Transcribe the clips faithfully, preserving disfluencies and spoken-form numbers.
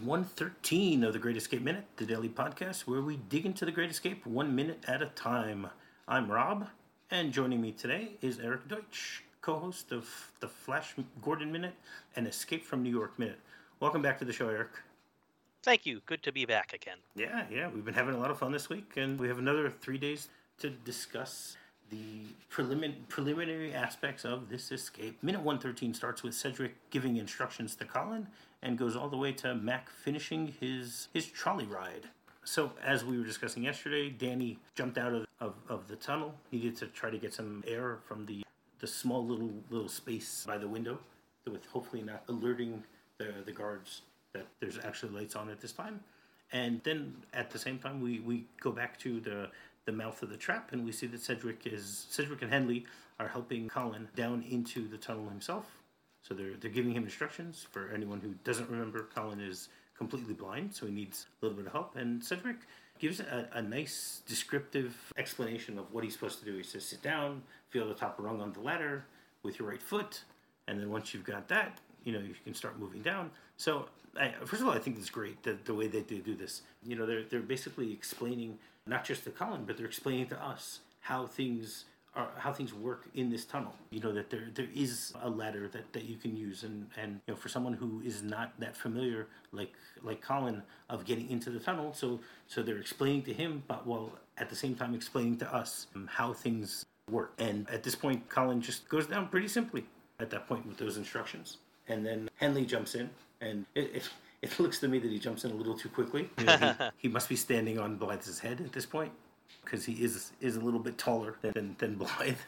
one thirteen of The Great Escape Minute, the daily podcast where we dig into The Great Escape one minute at a time. I'm Rob, and joining me today is Eric Deutsch, co-host of the Flash Gordon Minute and Escape from New York Minute. Welcome back to the show, Eric. Thank you. Good to be back again. Yeah, yeah, we've been having a lot of fun this week, and we have another three days to discuss the prelimin- preliminary aspects of this escape. Minute one thirteen starts with Cedric giving instructions to Colin and goes all the way to Mac finishing his, his trolley ride. So, as we were discussing yesterday, Danny jumped out of, of, of the tunnel, needed to try to get some air from the, the small little little space by the window, with hopefully not alerting the, the guards that there's actually lights on at this time. And then, at the same time, we, we go back to the the mouth of the trap, and we see that Cedric is Cedric and Henley are helping Colin down into the tunnel himself. So they're they're giving him instructions. For anyone who doesn't remember, Colin is completely blind, so he needs a little bit of help. And Cedric gives a, a nice descriptive explanation of what he's supposed to do. He says, sit down, feel the top rung on the ladder with your right foot, and then once you've got that, you know, you can start moving down. So I, first of all, I think it's great, the, the way that they do this. You know, they're they're basically explaining, not just to Colin, but they're explaining to us how things are, how things work in this tunnel. You know, that there there is a ladder that, that you can use, and, and you know, for someone who is not that familiar, like like Colin, of getting into the tunnel, so so they're explaining to him, but while at the same time explaining to us um, how things work. And at this point, Colin just goes down pretty simply at that point with those instructions, and then Henley jumps in, and it. it It looks to me that he jumps in a little too quickly. You know, he, he must be standing on Blythe's head at this point, because he is is a little bit taller than than Blythe.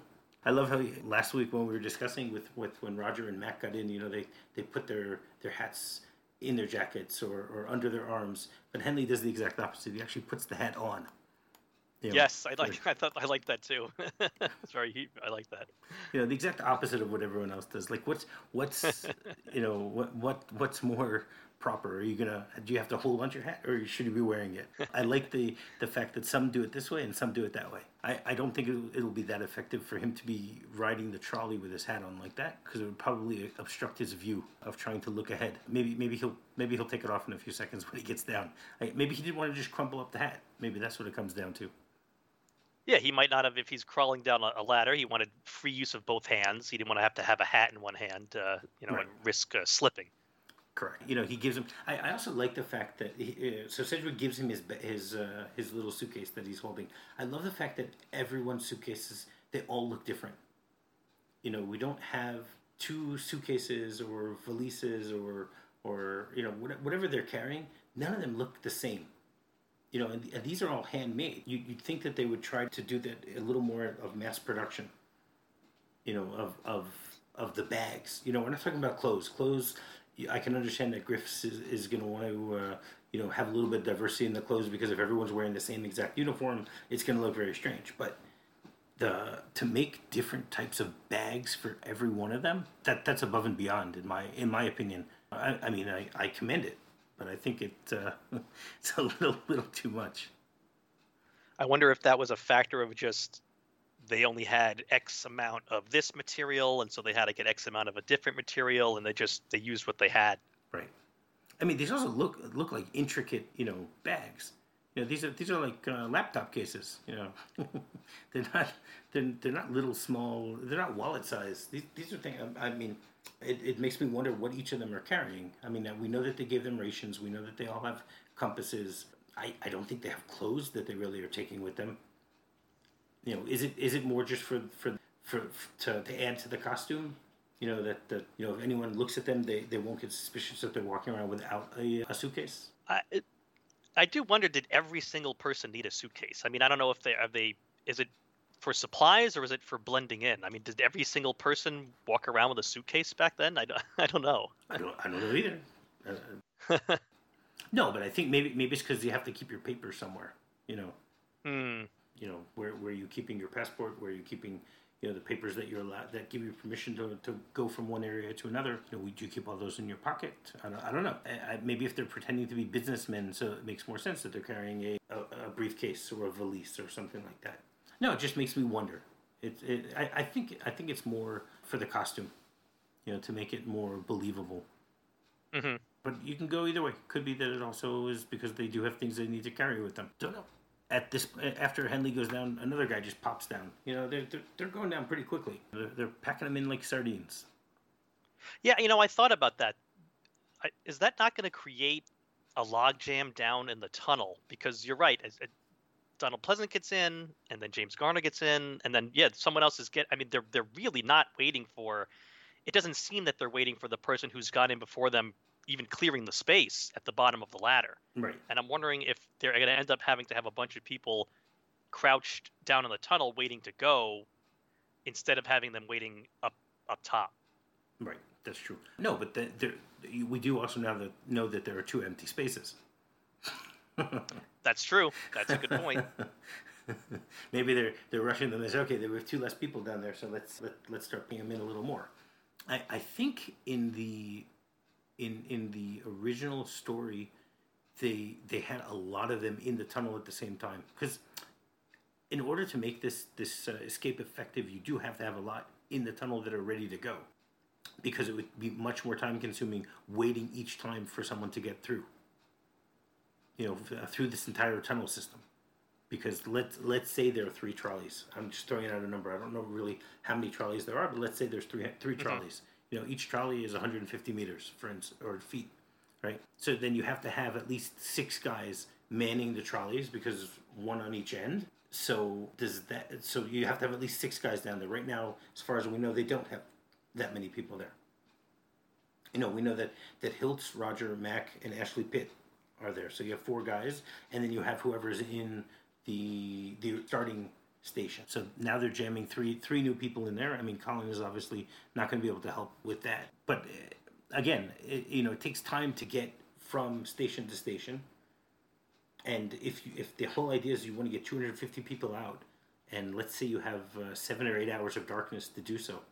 I love how he, last week when we were discussing with, with when Roger and Mac got in, you know, they, they put their, their hats in their jackets or, or under their arms, but Henley does the exact opposite. He actually puts the hat on. You know, yes, I like. I thought I liked that too. Sorry, I like that. You know, the exact opposite of what everyone else does. Like, what's what's you know what what what's more proper? Are you gonna do you have to hold onto your hat, or should you be wearing it? I like the the fact that some do it this way and some do it that way. I, I don't think it'll, it'll be that effective for him to be riding the trolley with his hat on like that, because it would probably obstruct his view of trying to look ahead. Maybe maybe he'll maybe he'll take it off in a few seconds when he gets down. I, maybe he didn't want to just crumple up the hat. Maybe that's what it comes down to. Yeah, he might not have, if he's crawling down a ladder, he wanted free use of both hands. He didn't want to have to have a hat in one hand, uh, you know, right. and risk uh, slipping. Correct. You know, he gives him. I, I also like the fact that he, uh, so Cedric gives him his his uh, his little suitcase that he's holding. I love the fact that everyone's suitcases, they all look different. You know, we don't have two suitcases or valises or or you know whatever they're carrying. None of them look the same. You know, and, and these are all handmade. You, you'd think that they would try to do that a little more of mass production. You know, of of of the bags. You know, we're not talking about clothes. Clothes, I can understand that Griffiths is, is going to want to, uh, you know, have a little bit of diversity in the clothes, because if everyone's wearing the same exact uniform, it's going to look very strange. But the to make different types of bags for every one of them, that that's above and beyond in my in my opinion. I, I mean, I, I commend it. But I think it uh, it's a little little too much. I wonder if that was a factor of just they only had X amount of this material, and so they had to get X amount of a different material, and they just they used what they had. Right. I mean, these also look look like intricate, you know, bags. You know, these are these are like uh, laptop cases. You know, they're not they're they're not little small. They're not wallet size. These these are things. I mean. It, it makes me wonder what each of them are carrying. I mean, we know that they gave them rations. We know that they all have compasses. I, I don't think they have clothes that they really are taking with them. You know, is it is it more just for for, for, for to, to add to the costume? You know, that, that you know if anyone looks at them, they, they won't get suspicious that they're walking around without a, a suitcase. I it, I do wonder, did every single person need a suitcase? I mean, I don't know if they are they is it for supplies or is it for blending in? I mean, did every single person walk around with a suitcase back then? I don't, I don't know. I don't I don't know either. Uh, no, but I think maybe maybe it's because you have to keep your papers somewhere. You know. Hmm. You know, where where are you keeping your passport? Where are you keeping, you know, the papers that you're allowed that give you permission to, to go from one area to another? You know, would you keep all those in your pocket? I don't, I don't know. I, I, maybe if they're pretending to be businessmen, so it makes more sense that they're carrying a, a, a briefcase or a valise or something like that. No, it just makes me wonder. It, it I, I think I think it's more for the costume, you know, to make it more believable. Mm-hmm. But you can go either way. Could be that it also is because they do have things they need to carry with them. Don't know. At this, after Henley goes down, another guy just pops down. You know, they're they're, they're going down pretty quickly. They're, they're packing them in like sardines. Yeah, you know, I thought about that. I, is that not going to create a logjam down in the tunnel? Because you're right. As, as Donald Pleasant gets in, and then James Garner gets in, and then yeah, someone else is get. I mean, they're they're really not waiting for. It doesn't seem that they're waiting for the person who's got in before them, even clearing the space at the bottom of the ladder. Right. And I'm wondering if they're going to end up having to have a bunch of people crouched down in the tunnel waiting to go, instead of having them waiting up up top. Right. That's true. No, but the, there, we do also now that know that there are two empty spaces. That's true. That's a good point. Maybe they're they're rushing them. They say, okay, there were two less people down there, so let's let, let's start putting them in a little more. I, I think in the in in the original story, they they had a lot of them in the tunnel at the same time, because in order to make this this uh, escape effective, you do have to have a lot in the tunnel that are ready to go, because it would be much more time consuming waiting each time for someone to get through. You know, uh, through this entire tunnel system. Because let's let's say there are three trolleys. I'm just throwing out a number. I don't know really how many trolleys there are, but let's say there's three three mm-hmm. trolleys. You know, each trolley is one hundred fifty meters, for instance, or feet, right? So then you have to have at least six guys manning the trolleys, because one on each end. So does that? So you have to have at least six guys down there. Right now, as far as we know, they don't have that many people there. You know, we know that that Hiltz, Roger, Mac, and Ashley Pitt are there. So you have four guys, and then you have whoever's in the the starting station. So now they're jamming three three new people in there. I mean, Colin is obviously not going to be able to help with that. But uh, again, it, you know, it takes time to get from station to station. And if you, if the whole idea is you want to get two hundred fifty people out, and let's say you have uh, seven or eight hours of darkness to do so,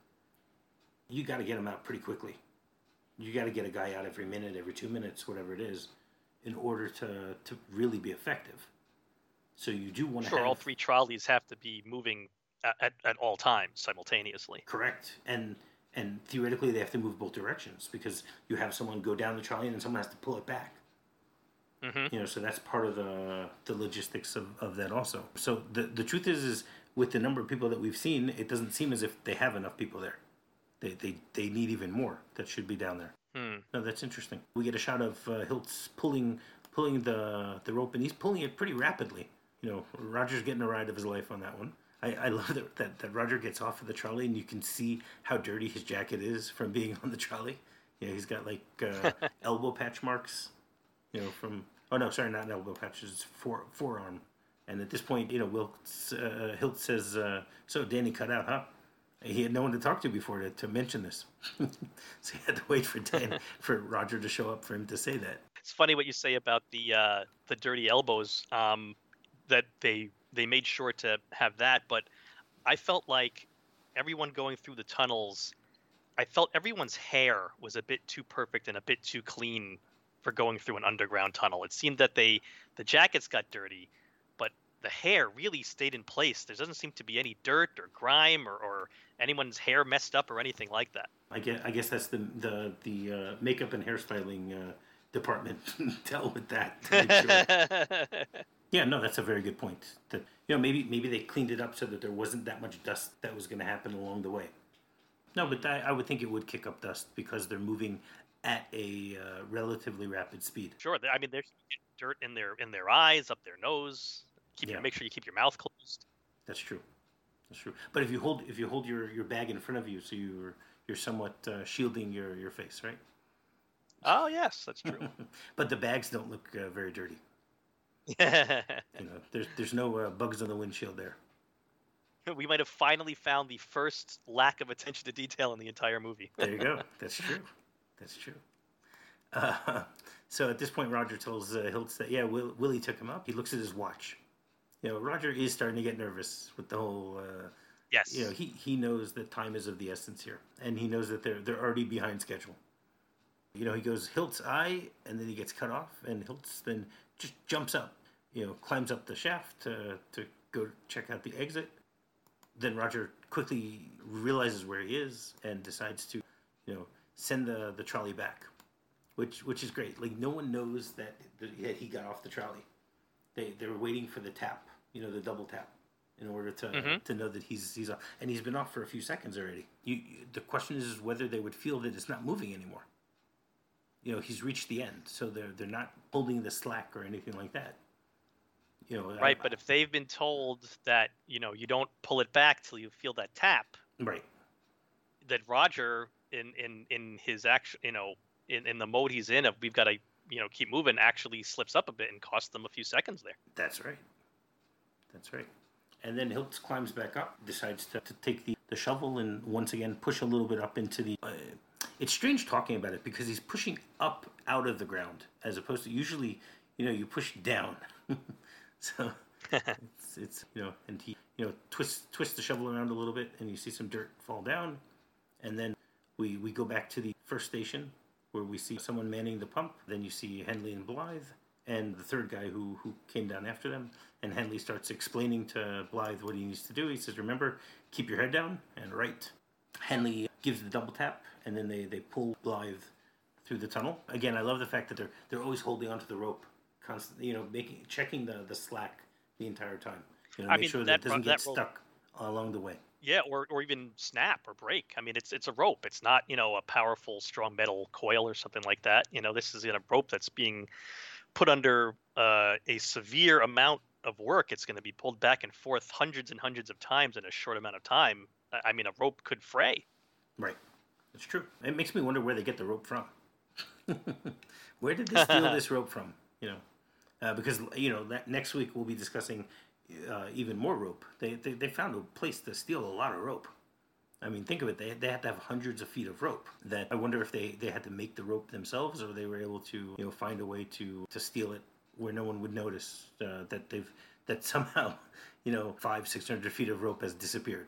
you got to get them out pretty quickly. You got to get a guy out every minute, every two minutes, whatever it is, in order to to really be effective. So you do want to sure, have... all three trolleys have to be moving at, at, at all times simultaneously. Correct. And and theoretically they have to move both directions, because you have someone go down the trolley and then someone has to pull it back. Mm-hmm. You know, so that's part of the the logistics of, of that also. So the the truth is, is with the number of people that we've seen, it doesn't seem as if they have enough people there. They they, they need even more that should be down there. Hmm. No, that's interesting. We get a shot of uh, Hiltz pulling pulling the the rope, and he's pulling it pretty rapidly. You know, Roger's getting a ride of his life on that one. I, I love that, that that Roger gets off of the trolley, and you can see how dirty his jacket is from being on the trolley. You know, he's got like uh, elbow patch marks. You know, from oh no, sorry, not elbow patches, it's fore, forearm. And at this point, you know, Wilkes, uh, Hilt says, uh, "So Danny cut out, huh?" He had no one to talk to before to, to mention this, so he had to wait for Dan, for Roger to show up for him to say that. It's funny what you say about the uh, the dirty elbows. Um, that they they made sure to have that, but I felt like everyone going through the tunnels, I felt everyone's hair was a bit too perfect and a bit too clean for going through an underground tunnel. It seemed that they the jackets got dirty, but the hair really stayed in place. There doesn't seem to be any dirt or grime or, or anyone's hair messed up or anything like that. I guess, I guess that's the the the uh, makeup and hairstyling uh, department dealt with that. To make sure. Yeah, no, that's a very good point. That, you know, maybe maybe they cleaned it up so that there wasn't that much dust that was going to happen along the way. No, but I, I would think it would kick up dust because they're moving at a uh, relatively rapid speed. Sure, I mean, there's dirt in their in their eyes, up their nose. Keep yeah. your, make sure you keep your mouth closed. That's true. That's true. But if you hold if you hold your, your bag in front of you, so you're you're somewhat uh, shielding your, your face, right? Oh yes, that's true. But the bags don't look uh, very dirty. Yeah. You know, there's there's no uh, bugs on the windshield there. We might have finally found the first lack of attention to detail in the entire movie. There you go. That's true. That's true. Uh, so at this point, Roger tells uh, Hiltz that, yeah, Will, Willie took him up. He looks at his watch. You know, Roger is starting to get nervous with the whole... Uh, yes. You know, he, he knows that time is of the essence here. And he knows that they're they're already behind schedule. You know, he goes, Hiltz, aye, and then he gets cut off. And Hiltz then just jumps up, you know, climbs up the shaft to, to go check out the exit. Then Roger quickly realizes where he is and decides to, you know, send the, the trolley back. which which is great. Like no one knows that, that he got off the trolley. They they were waiting for the tap, you know, the double tap, in order to Mm-hmm. to know that he's he's off, and he's been off for a few seconds already. You, you the question is whether they would feel that it's not moving anymore. You know, he's reached the end, so they're they're not holding the slack or anything like that. You know, Right, I, but if they've been told that, you know, you don't pull it back till you feel that tap, right, that Roger in in in his action, you know, in in the mode he's in of we've got to, you know, keep moving, actually slips up a bit and costs them a few seconds there. that's right, that's right. And then Hiltz climbs back up, decides to, to take the, the shovel and once again push a little bit up into the. Uh, it's strange talking about it because he's pushing up out of the ground as opposed to usually, you know, you push down. So it's, it's you know, and he you know twists twists the shovel around a little bit, and you see some dirt fall down, and then we we go back to the first station where we see someone manning the pump. Then you see Henley and Blythe, and the third guy who who came down after them. And Henley starts explaining to Blythe what he needs to do. He says, "Remember, keep your head down and right." Henley gives the double tap, and then they they pull Blythe through the tunnel. Again, I love the fact that they're they're always holding onto the rope. Constantly, you know, making checking the, the slack the entire time. You know, I make mean, sure that, that it doesn't ro- get that rope- stuck along the way. Yeah, or or even snap or break. I mean, it's it's a rope. It's not, you know, a powerful, strong metal coil or something like that. You know, this is in a rope that's being put under uh, a severe amount of work. It's going to be pulled back and forth hundreds and hundreds of times in a short amount of time. I I mean, a rope could fray. Right, it's true. It makes me wonder where they get the rope from. Where did they steal this rope from? You know, uh, because you know that next week we'll be discussing uh, even more rope. They, they they found a place to steal a lot of rope. I mean, think of it. They they had to have hundreds of feet of rope. That I wonder if they, they had to make the rope themselves, or they were able to you know find a way to, to steal it where no one would notice uh, that they've that somehow you know five six hundred feet of rope has disappeared.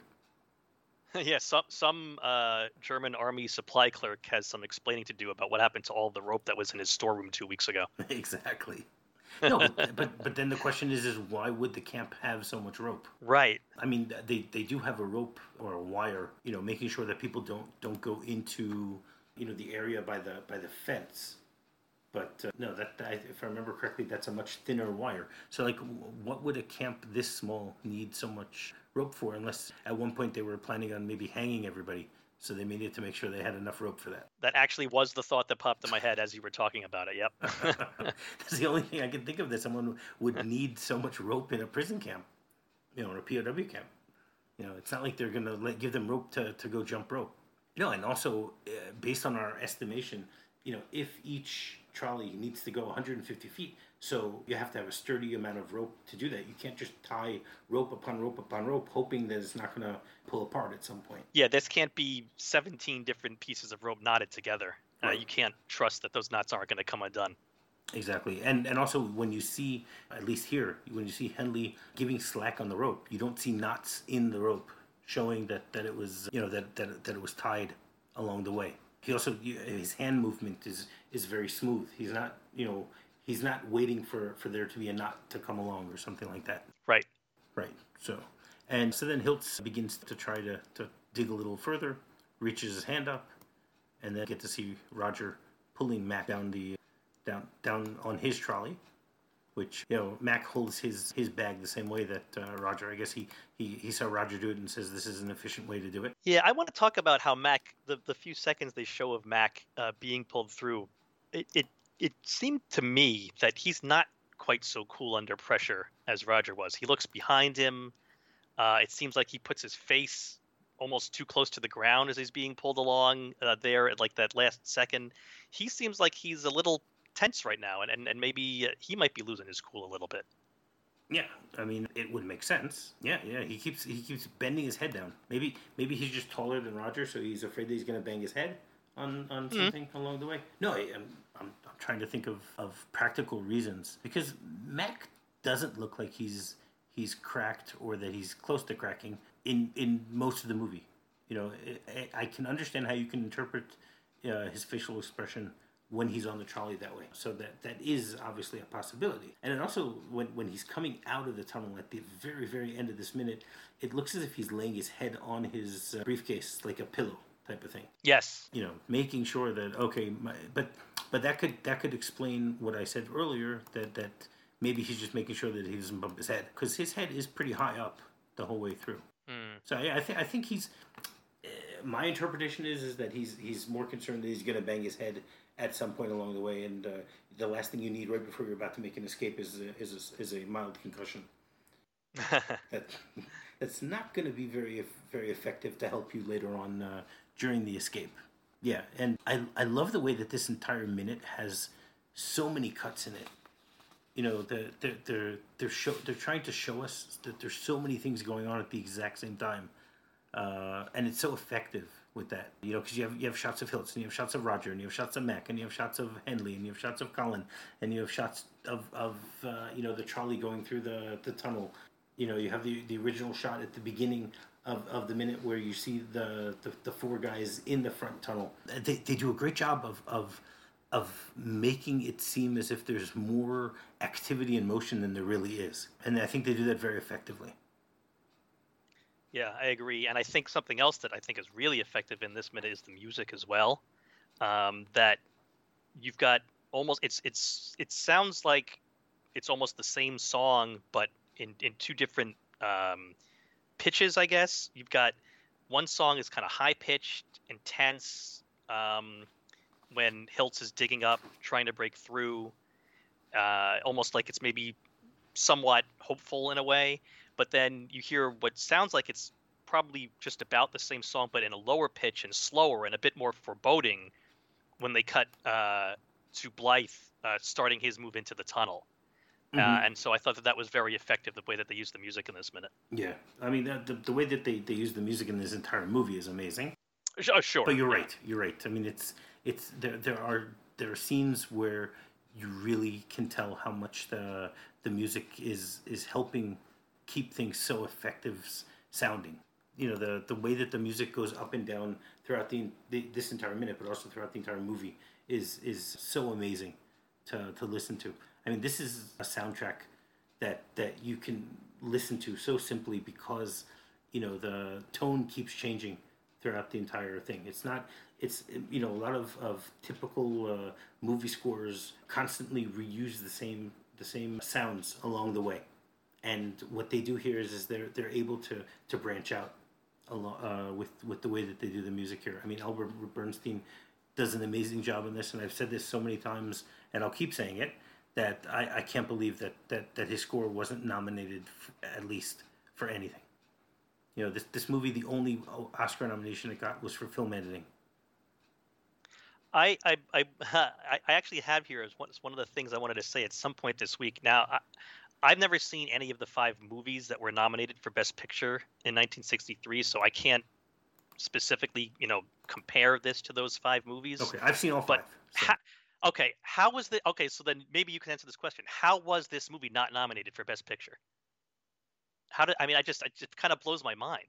Yeah, some some uh, German army supply clerk has some explaining to do about what happened to all the rope that was in his storeroom two weeks ago. Exactly. No, but, but but then the question is is why would the camp have so much rope? Right. I mean, they, they do have a rope or a wire, you know, making sure that people don't don't go into you know the area by the by the fence. But uh, no, that I, if I remember correctly, that's a much thinner wire. So like, what would a camp this small need so much rope for? Unless at one point they were planning on maybe hanging everybody, so they needed to make sure they had enough rope for that. That actually was the thought that popped in my head as you were talking about it. Yep. That's the only thing I can think of that someone would need so much rope in a prison camp, you know, in a P O W camp. You know, it's not like they're gonna let, give them rope to, to go jump rope. You know, and also uh, based on our estimation, you know, if each trolley needs to go one hundred fifty feet, so you have to have a sturdy amount of rope to do that. You can't just tie rope upon rope upon rope, hoping that it's not going to pull apart at some point. Yeah, this can't be seventeen different pieces of rope knotted together. Uh, Right. you can't trust that those knots aren't going to come undone. Exactly, and and also when you see, at least here, when you see Henley giving slack on the rope, you don't see knots in the rope, showing that, that it was you know that, that that it was tied along the way. He also his hand movement is is very smooth. He's not you know he's not waiting for, for there to be a knot to come along or something like that. Right. Right. So and so then Hiltz begins to try to, to dig a little further, reaches his hand up, and then get to see Roger pulling Mac down the down down on his trolley, which you know Mac holds his his bag the same way that uh, Roger. I guess he, he he saw Roger do it and says this is an efficient way to do it. Yeah, I want to talk about how Mac, the, the few seconds they show of Mac uh, being pulled through, it, it it seemed to me that he's not quite so cool under pressure as Roger was. He looks behind him. Uh, it seems like he puts his face almost too close to the ground as he's being pulled along uh, there at like that last second. He seems like he's a little tense right now, and, and, and maybe uh, he might be losing his cool a little bit. Yeah, I mean it would make sense. Yeah, yeah. He keeps he keeps bending his head down. Maybe maybe he's just taller than Roger, so he's afraid that he's going to bang his head on, on Mm-hmm. something along the way. No, I, I'm, I'm I'm trying to think of, of practical reasons because Mac doesn't look like he's he's cracked or that he's close to cracking in, in most of the movie. You know, I, I can understand how you can interpret uh, his facial expression when he's on the trolley that way. So that that is obviously a possibility. And it also, when, when he's coming out of the tunnel at the very, very end of this minute, it looks as if he's laying his head on his uh, briefcase like a pillow type of thing. Yes. You know, making sure that, okay, my, but But that could that could explain what I said earlier, that that maybe he's just making sure that he doesn't bump his head, because his head is pretty high up the whole way through. Hmm. So yeah, I think I think he's. Uh, my interpretation is is that he's he's more concerned that he's going to bang his head at some point along the way, and uh, the last thing you need right before you're about to make an escape is a, is a, is a mild concussion. that that's not going to be very very effective to help you later on uh, during the escape. Yeah, and I I love the way that this entire minute has so many cuts in it. You know, the they're they're they're show they're trying to show us that there's so many things going on at the exact same time, uh, and it's so effective with that. You know, because you have you have shots of Hiltz, and you have shots of Roger, and you have shots of Mac, and you have shots of Henley, and you have shots of Colin, and you have shots of of uh, you know, the trolley going through the the tunnel. You know, you have the the original shot at the beginning of, of the minute where you see the, the, the four guys in the front tunnel. They they do a great job of of of making it seem as if there's more activity and motion than there really is, and I think they do that very effectively. Yeah, I agree, and I think something else that I think is really effective in this minute is the music as well. Um, that you've got almost it's it's it sounds like it's almost the same song, but in in two different um, pitches, I guess. You've got one song is kind of high pitched, intense, um, when Hiltz is digging up, trying to break through, uh, almost like it's maybe somewhat hopeful in a way. But then you hear what sounds like it's probably just about the same song, but in a lower pitch and slower and a bit more foreboding when they cut uh, to Blythe uh, starting his move into the tunnel. Uh, Mm-hmm. and so I thought that that was very effective, the way that they used the music in this minute. Yeah, I mean the, the the way that they they use the music in this entire movie is amazing. Oh, sure. But you're Yeah. right. You're right. I mean, it's it's there. There are there are scenes where you really can tell how much the the music is is helping keep things so effective s- sounding. You know, the the way that the music goes up and down throughout the, the this entire minute, but also throughout the entire movie, is is so amazing to to listen to. I mean, this is a soundtrack that that you can listen to so simply because, you know, the tone keeps changing throughout the entire thing. It's not. It's, you know, a lot of of typical uh, movie scores constantly reuse the same the same sounds along the way, and what they do here is is they're they're able to to branch out along, uh, with with the way that they do the music here. I mean, Albert Bernstein does an amazing job in this, and I've said this so many times, and I'll keep saying it, that I, I can't believe that, that, that his score wasn't nominated f- at least for anything. You know, this this movie, the only Oscar nomination it got was for film editing. I I I, I I actually have here as one, it's one of the things I wanted to say at some point this week. Now, I, I've never seen any of the five movies that were nominated for Best Picture in nineteen sixty-three, so I can't specifically, you know, compare this to those five movies. Okay, I've seen all But five. So. ha- okay, how was the okay? So then maybe you can answer this question: how was this movie not nominated for Best Picture? How did I mean? I just it just kind of blows my mind.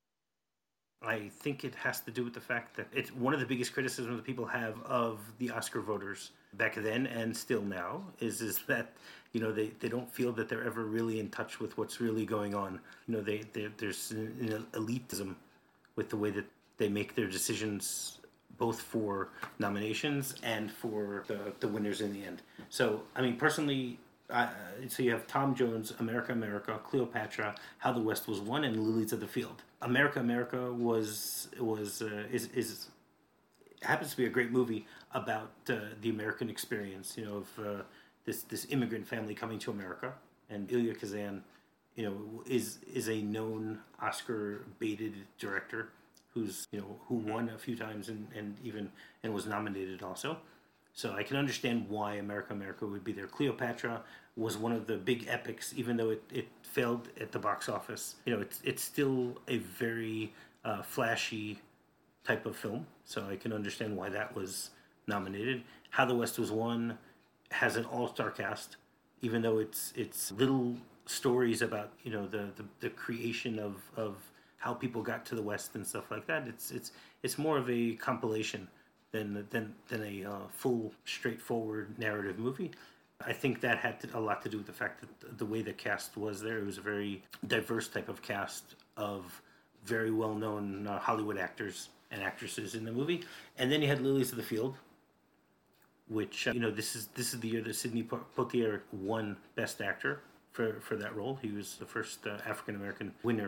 I think it has to do with the fact that it's one of the biggest criticisms that people have of the Oscar voters back then and still now is is that, you know, they, they don't feel that they're ever really in touch with what's really going on. You know, they, they there's an elitism with the way that they make their decisions, both for nominations and for the, the winners in the end. So, I mean, personally, I, so you have Tom Jones, America, America, Cleopatra, How the West Was Won, and Lilies of the Field. America, America was was uh, is is happens to be a great movie about uh, the American experience. You know, of uh, this this immigrant family coming to America, and Ilya Kazan, you know, is is a known Oscar baited director who's, you know, who won a few times and, and even and was nominated also. So I can understand why America, America would be there. Cleopatra was one of the big epics, even though it, it failed at the box office. You know, it's it's still a very uh, flashy type of film, so I can understand why that was nominated. How the West Was Won has an all-star cast, even though it's it's little stories about, you know, the, the, the creation of, of how people got to the West and stuff like that. It's it's it's more of a compilation than than than a uh, full, straightforward narrative movie. I think that had to, a lot to do with the fact that the way the cast was there. It was a very diverse type of cast of very well-known uh, Hollywood actors and actresses in the movie. And then you had Lilies of the Field, which uh, you know this is this is the year that Sidney Po- Poitier won Best Actor for for that role. He was the first uh, African American winner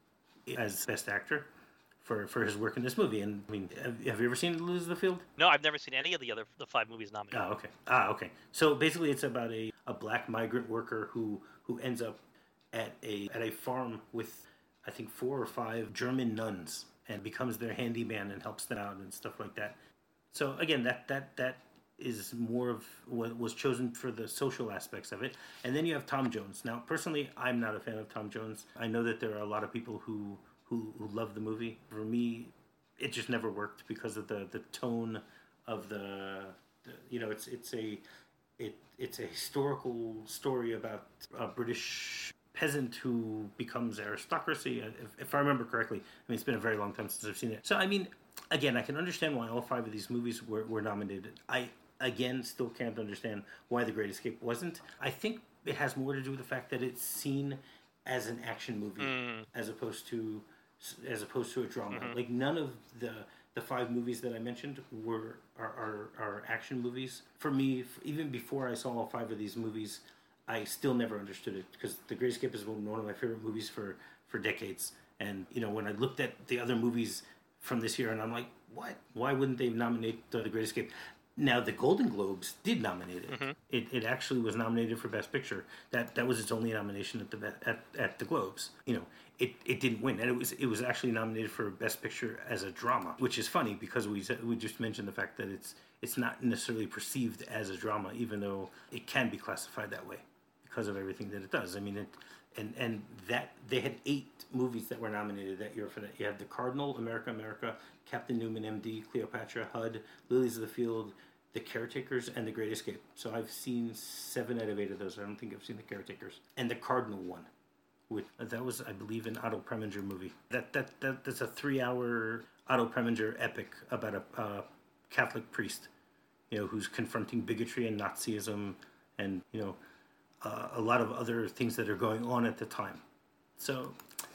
as Best Actor for, for his work in this movie. And I mean, have, have you ever seen Lose the Field? No, I've never seen any of the other the five movies nominated. Oh, okay. Ah, okay. So basically, it's about a, a black migrant worker who who ends up at a at a farm with I think four or five German nuns and becomes their handyman and helps them out and stuff like that. So again, that that that is more of what was chosen for the social aspects of it. And then you have Tom Jones. Now, personally, I'm not a fan of Tom Jones. I know that there are a lot of people who who, who love the movie. For me, it just never worked because of the, the tone of the, the you know, it's it's a it it's a historical story about a British peasant who becomes aristocracy. If, if I remember correctly, I mean, it's been a very long time since I've seen it. So, I mean, again, I can understand why all five of these movies were, were nominated. I, again, still can't understand why The Great Escape wasn't. I think it has more to do with the fact that it's seen as an action movie mm. as opposed to as opposed to a drama. Mm-hmm. Like, none of the the five movies that I mentioned were are, are, are action movies. For me, even before I saw all five of these movies, I still never understood it because The Great Escape is one of my favorite movies for, for decades. And, you know, when I looked at the other movies from this year, and I'm like, what? Why wouldn't they nominate uh, The Great Escape? Now, the Golden Globes did nominate it. Mm-hmm. It it actually was nominated for Best Picture. That that was its only nomination at the at, at the Globes. You know, it, it didn't win, and it was it was actually nominated for Best Picture as a drama, which is funny because we we just mentioned the fact that it's it's not necessarily perceived as a drama, even though it can be classified that way because of everything that it does. I mean, it and and that they had eight movies that were nominated that year for that. You had The Cardinal, America, America, Captain Newman, M D, Cleopatra, H U D, Lilies of the Field, The Caretakers, and The Great Escape. So I've seen seven out of eight of those. I don't think I've seen The Caretakers. And The Cardinal one. Which, that was, I believe, an Otto Preminger movie. That that, that That's a three-hour Otto Preminger epic about a uh, Catholic priest, you know, who's confronting bigotry and Nazism and, you know, uh, a lot of other things that are going on at the time. So,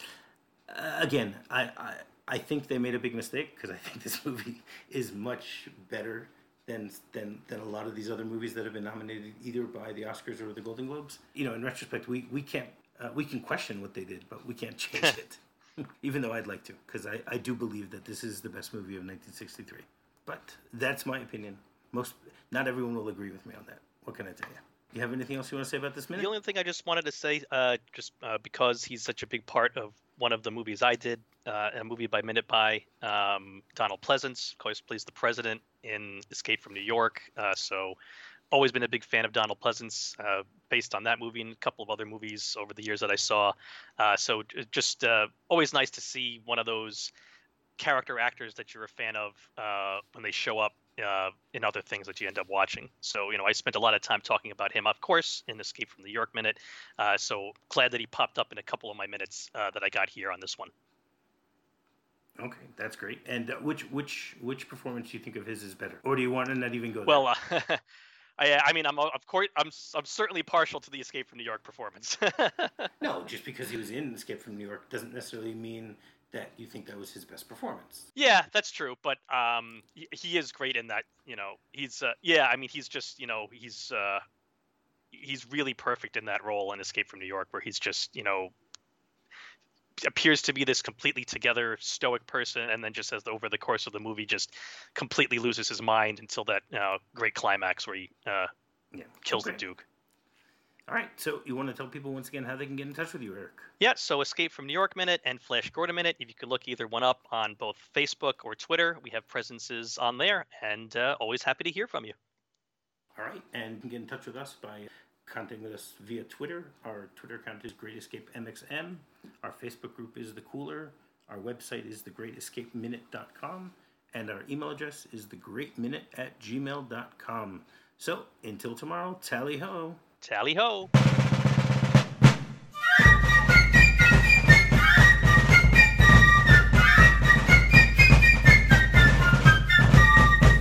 uh, again, I, I, I think they made a big mistake because I think this movie is much better than than than a lot of these other movies that have been nominated either by the Oscars or the Golden Globes. You know, in retrospect, we we can't uh, we can question what they did, but we can't change it. Even though I'd like to, because I, I do believe that this is the best movie of nineteen sixty-three. But that's my opinion. Most not everyone will agree with me on that. What can I tell you? You have anything else you want to say about this minute? The only thing I just wanted to say, uh, just uh, because he's such a big part of one of the movies I did, uh, a movie by Minute by um, Donald Pleasance, of course, plays the president in Escape from New York. Uh, so always been a big fan of Donald Pleasance, uh, based on that movie and a couple of other movies over the years that I saw. Uh, so just uh, always nice to see one of those character actors that you're a fan of uh, when they show up uh, in other things that you end up watching. So, you know, I spent a lot of time talking about him, of course, in Escape from New York Minute. Uh, so glad that he popped up in a couple of my minutes uh, that I got here on this one. Okay, that's great. And uh, which which which performance do you think of his is better, or do you want to not even go there? Well, uh, I I mean, I'm of course I'm I'm certainly partial to the Escape from New York performance. No, just because he was in Escape from New York doesn't necessarily mean that you think that was his best performance. Yeah, that's true. But um, he, he is great in that. You know, he's uh, yeah. I mean, he's just you know he's uh, he's really perfect in that role in Escape from New York, where he's just you know appears to be this completely together stoic person, and then just as the, over the course of the movie just completely loses his mind until that uh, great climax where he uh, yeah. kills okay. the Duke. All right, so you want to tell people once again how they can get in touch with you, Eric? Yeah, so Escape from New York Minute and Flash Gordon Minute. If you could look either one up on both Facebook or Twitter, we have presences on there, and uh, always happy to hear from you. All right, and you can get in touch with us by contacting us via Twitter. Our Twitter account is Great Escape M X M. Our Facebook group is The Cooler. Our website is the great escape minute dot com. And our email address is the great minute at gmail dot com. So, until tomorrow, tally ho! Tally ho!